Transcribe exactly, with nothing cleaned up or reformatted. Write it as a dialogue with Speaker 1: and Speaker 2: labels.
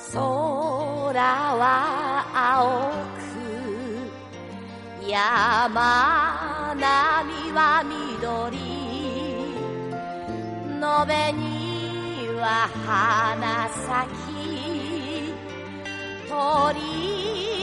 Speaker 1: 空は青く山並みは緑、野辺には花咲き鳥